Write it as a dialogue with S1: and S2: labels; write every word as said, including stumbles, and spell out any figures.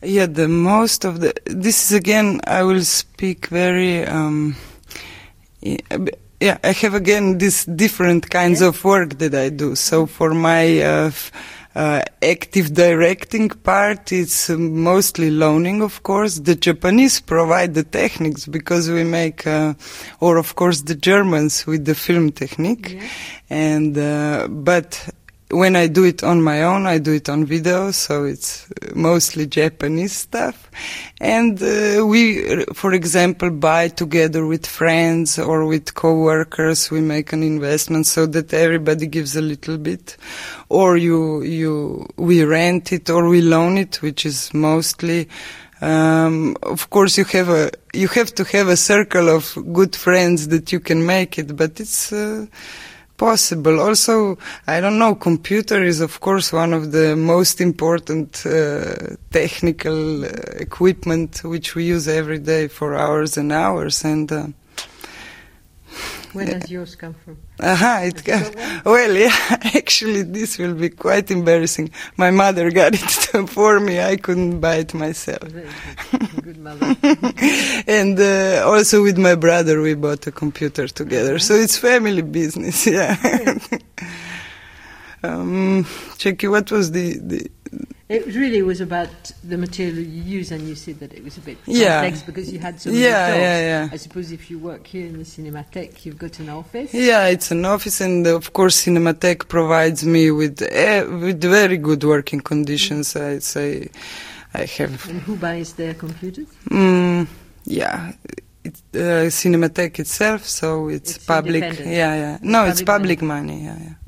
S1: Yeah, the most of the, this is again, I will speak very, um, yeah, I have again these different kinds yes. of work that I do. So for my uh, f- uh, active directing part, it's uh, mostly loaning, of course. The Japanese provide the techniques because we make, uh, or of course the Germans with the film technique. Yeah. And, uh, but when I do it on my own, I do it on video, so it's mostly Japanese stuff. And uh, we, for example, buy together with friends or with co-workers, we make an investment so that everybody gives a little bit. Or you, you, we rent it or we loan it, which is mostly, um, of course you have a, you have to have a circle of good friends that you can make it, but it's, uh, possible. Also, I don't know, computer is of course one of the most important uh, technical uh, equipment which we use every day for hours and hours. And uh,
S2: where does yours come from?
S1: Uh-huh, it got, well, yeah, actually this will be quite embarrassing. My mother got it for me, I couldn't buy it myself.
S2: Very good, good mother.
S1: And uh, also with my brother we bought a computer together, so it's family business, yeah. um, Jackie, what was the... the
S2: It really was about the material you use, and you said that it was a bit
S1: yeah.
S2: complex because you had so many
S1: yeah,
S2: jobs.
S1: Yeah, yeah.
S2: I suppose if you work here in the Cinematheque, you've got an office.
S1: Yeah, it's an office, and of course Cinematheque provides me with uh, with very good working conditions. Mm. I'd say I have.
S2: And who buys their computers?
S1: Mm, yeah. It's uh, Cinematheque itself, so it's,
S2: it's
S1: public. Yeah, yeah. No, public it's public money. money yeah, yeah.